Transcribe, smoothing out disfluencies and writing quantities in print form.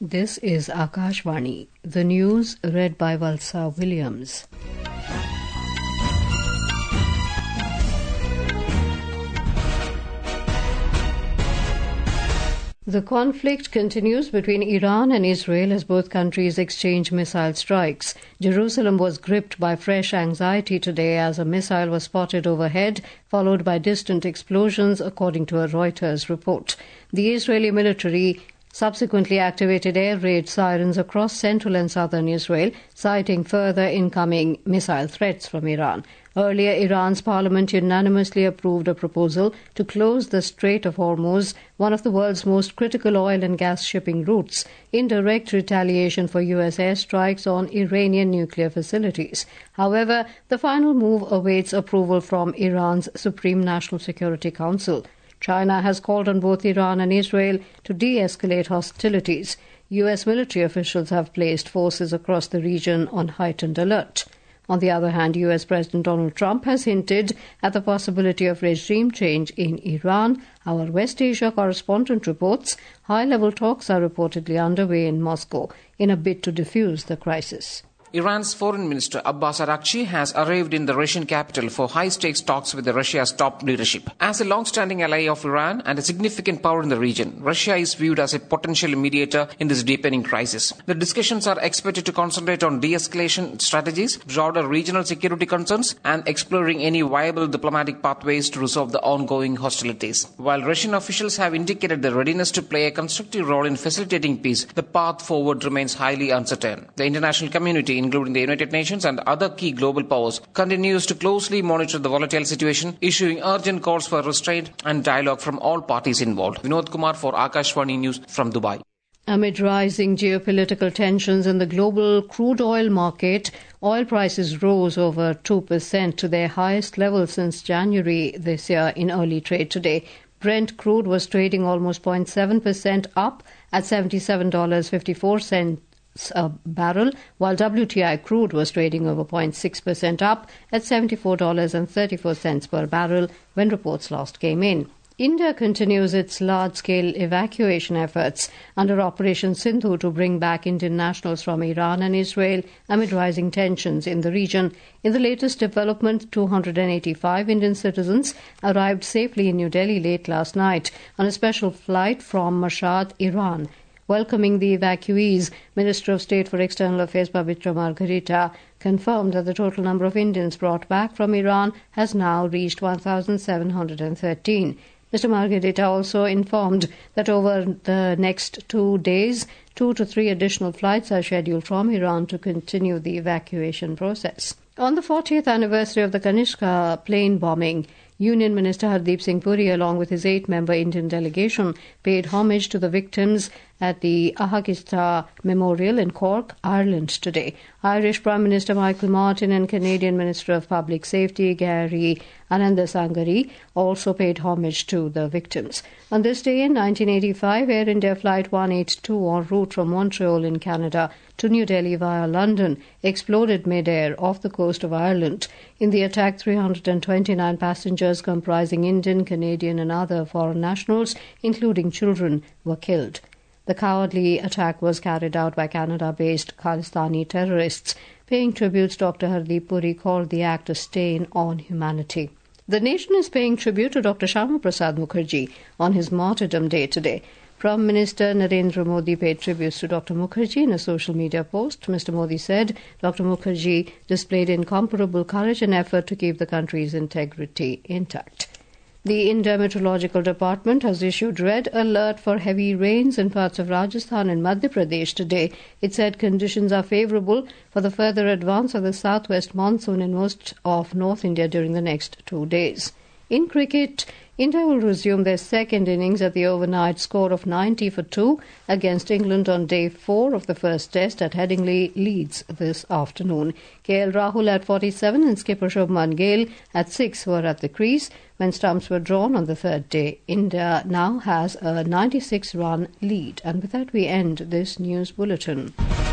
This is Akashvani. The news read by Valsa Williams. The conflict continues between Iran and Israel as both countries exchange missile strikes. Jerusalem was gripped by fresh anxiety today as a missile was spotted overhead, followed by distant explosions, according to a Reuters report. The Israeli military subsequently activated air raid sirens across central and southern Israel, citing further incoming missile threats from Iran. Earlier, Iran's parliament unanimously approved a proposal to close the Strait of Hormuz, one of the world's most critical oil and gas shipping routes, in direct retaliation for U.S. airstrikes on Iranian nuclear facilities. However, the final move awaits approval from Iran's Supreme National Security Council. China has called on both Iran and Israel to de-escalate hostilities. U.S. military officials have placed forces across the region on heightened alert. On the other hand, U.S. President Donald Trump has hinted at the possibility of regime change in Iran. Our West Asia correspondent reports high-level talks are reportedly underway in Moscow in a bid to defuse the crisis. Iran's Foreign Minister Abbas Araghchi has arrived in the Russian capital for high-stakes talks with Russia's top leadership. As a long-standing ally of Iran and a significant power in the region, Russia is viewed as a potential mediator in this deepening crisis. The discussions are expected to concentrate on de-escalation strategies, broader regional security concerns, and exploring any viable diplomatic pathways to resolve the ongoing hostilities. While Russian officials have indicated their readiness to play a constructive role in facilitating peace, the path forward remains highly uncertain. The international community, including the United Nations and other key global powers, continues to closely monitor the volatile situation, issuing urgent calls for restraint and dialogue from all parties involved. Vinod Kumar for Akashvani News from Dubai. Amid rising geopolitical tensions in the global crude oil market, oil prices rose over 2% to their highest level since January this year in early trade today. Brent crude was trading almost 0.7% up at $77.54 a barrel, while WTI crude was trading over 0.6% up at $74.34 per barrel when reports last came in. India continues its large-scale evacuation efforts under Operation Sindhu to bring back Indian nationals from Iran and Israel amid rising tensions in the region. In the latest development, 285 Indian citizens arrived safely in New Delhi late last night on a special flight from Mashhad, Iran. Welcoming the evacuees, Minister of State for External Affairs Pavitra Margharita confirmed that the total number of Indians brought back from Iran has now reached 1,713. Mr. Margharita also informed that over the next 2 days, 2 to 3 additional flights are scheduled from Iran to continue the evacuation process. On the 40th anniversary of the Kanishka plane bombing, Union Minister Hardeep Singh Puri, along with his 8-member Indian delegation, paid homage to the victims at the Ahakista Memorial in Cork, Ireland today. Irish Prime Minister Michael Martin and Canadian Minister of Public Safety Gary Anandasangari also paid homage to the victims. On this day in 1985, Air India Flight 182 en route from Montreal in Canada to New Delhi via London exploded mid-air off the coast of Ireland. In the attack, 329 passengers comprising Indian, Canadian and other foreign nationals, including children, were killed. The cowardly attack was carried out by Canada-based Khalistani terrorists. Paying tributes, Dr. Hardeep Puri called the act a stain on humanity. The nation is paying tribute to Dr. Shyama Prasad Mukherjee on his martyrdom day today. Prime Minister Narendra Modi paid tributes to Dr. Mukherjee in a social media post. Mr. Modi said Dr. Mukherjee displayed incomparable courage and effort to keep the country's integrity intact. The India Meteorological Department has issued red alert for heavy rains in parts of Rajasthan and Madhya Pradesh today. It said conditions are favourable for the further advance of the southwest monsoon in most of North India during the next 2 days. In cricket, India will resume their second innings at the overnight score of 90 for 2 against England on day 4 of the first test at Headingley, Leeds this afternoon. KL Rahul at 47 and skipper Shubman Gill at 6 were at the crease when stumps were drawn on the third day. India now has a 96-run lead. And with that we end this news bulletin.